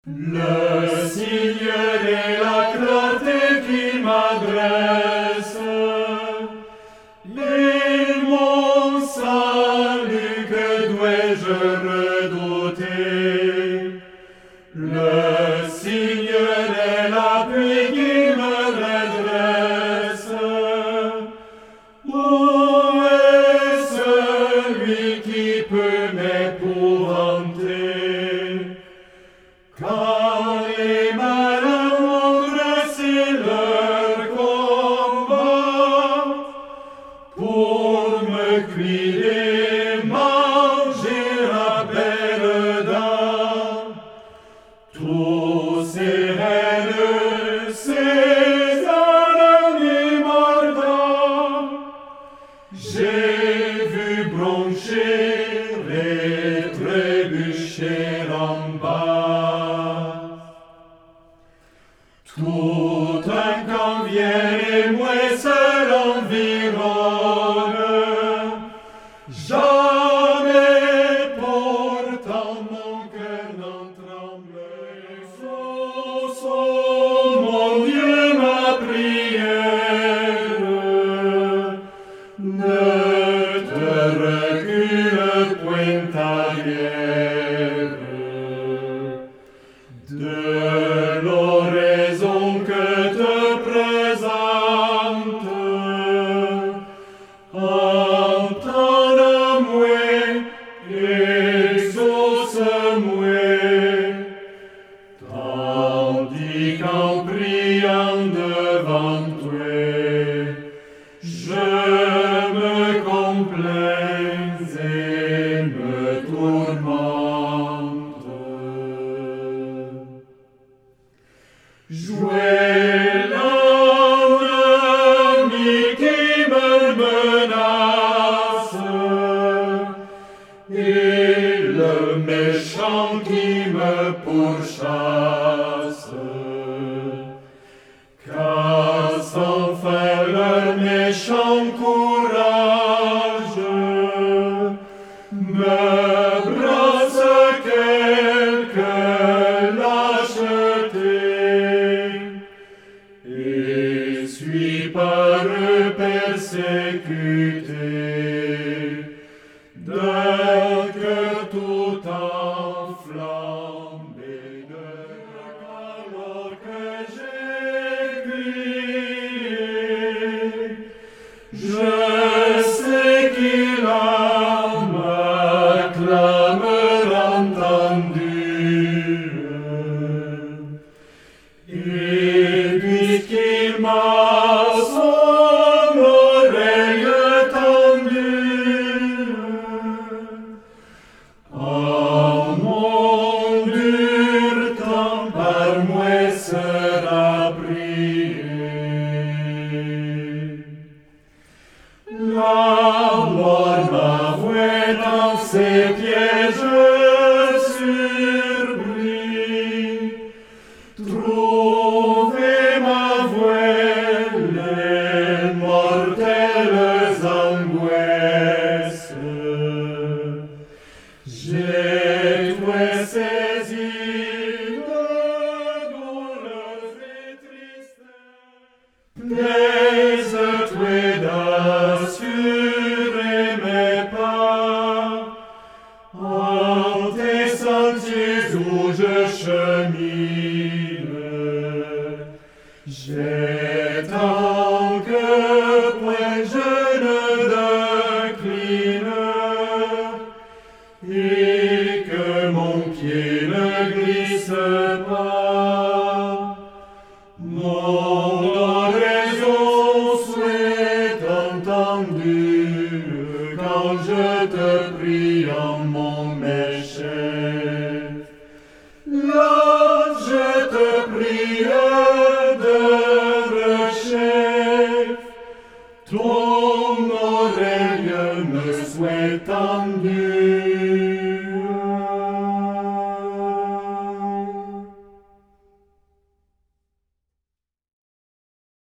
Le Seigneur est la clarté qui m'adresse, et mon salut, que dois-je redouter? Le Seigneur est l'appui qui me redresse. Où est celui qui peut m'épouvanter? Quand les malins ont dressé leur combat pour me crier, manger à belle dame, tous ces haineux, ces ennemis mordants, j'ai vu broncher et trébucher en bas. Tout un camp vient et moi seul environne. Jamais pourtant mon cœur n'en tremble. Exauce, oh mon Dieu, ma prière. Ne te recule point arrière. De l'oraison que te présente, entends-moi, exauce-moi, tandis qu'en priant devant toi, je me complains et me tourmente. Jouez l'ennemi qui me menace et le méchant qui me pourchasse, casse enfin leur méchant courage, me brasse quelque lâcheté, et suis par eux persécuté, d'un cœur tout enflammé de alors que j'ai crié. Je sais qu'il a ma clameur entendue, et puisqu'il m'a son oreille tendue, en mon dur temps par moi sera prié. La mort m'avouait dans ses pièges surpris, trouver ma voie les mortelles angoisses. J'ai toi saisi de douleurs et tristesses. Plaise-toi d'assurer mes pas en tes sentiers où je chemine. J'ai tant que point je ne décline et que mon pied ne glisse pas. Mon oraison soit entendue quand je te prie en mon chef. Là, je te prie de chef, ton oreille me soit tendue.